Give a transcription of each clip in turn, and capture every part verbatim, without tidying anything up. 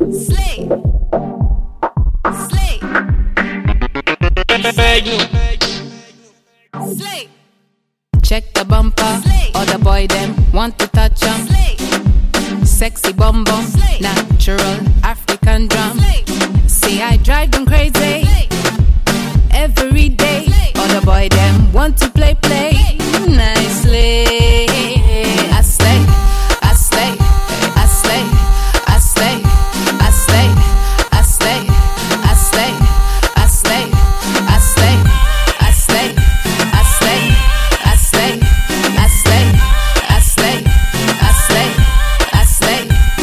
Slay. Slay. Slay. Check the bumper. Slay. Other boy them want to touch 'em. Slay. Sexy bum bum. Slay. Natural African drum. Slay. See I drive them crazy. Slay. Every day. Slay. Other boy them want to play play. Slay. Nicely. I slay. I slay. I slay. I slay. I slay. I slay. I slay. I slay. I slay. I slay. I slay. I slay. I slay. I slay. I slay. I slay.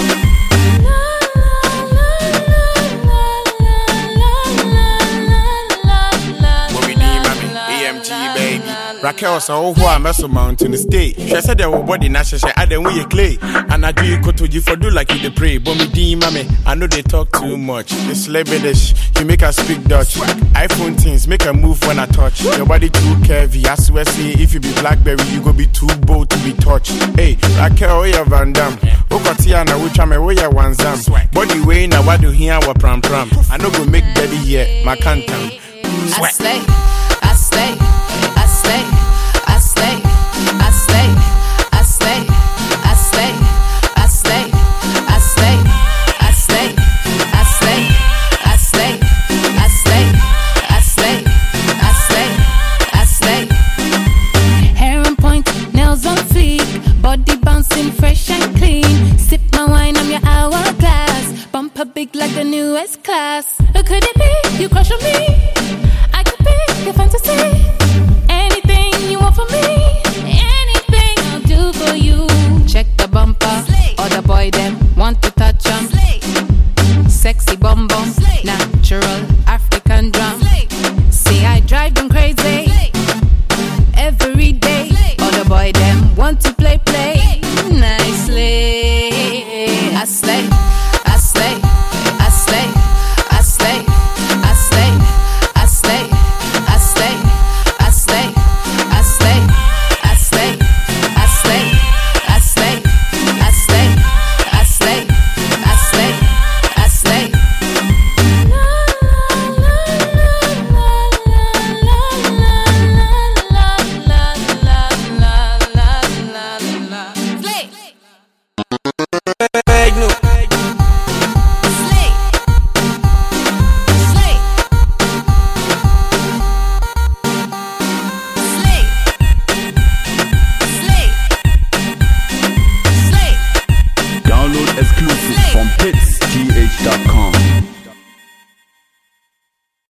A M G baby. Raquel so who I mess mountain the state. She said there were body na she I then we clay. And I do you go to you for do like you the pray. But me D mommy, I know they talk too much. It's celebrity, you make her speak Dutch. iPhone things make her move when I touch. Your body too curvy, I swear say if you be Blackberry, you go be too bold to be touched. Hey, Raquel, oh yeah Van Damme. Okotiana, which I'm a way ya one zam. Body way now what do here wa pram pram. I know go make baby here, my cantam. I slay. I slay. I slay. I slay. I slay. I slay. I slay. I slay. I slay. I slay. I slay. I slay. I slay. I slay. I slay. I slay. Hair on point, nails on fleek, body bouncing fresh and clean. Sip my wine, I'm your hourglass. Bumper big like the newest class. Or could it be you crush on me? I could be your fantasy. Anything you want from me, anything I'll do for you. Check the bumper. Slay. Other boy them want to touch 'em. Slay. Sexy bum bum. Slay. Natural African drum. Slay. See I drive them crazy. Slay. Every day. Slay. Other boy them want to play play. Nicely. I slay. I slay. I slay. I slay. I slay. I slay. I slay. I slay. I slay. I slay. I slay. I slay. I slay. I slay. I slay. I slay. Slay. Slay. Slay. Slay. Slay. Slay. Slay. Download exclusive from hits G H dot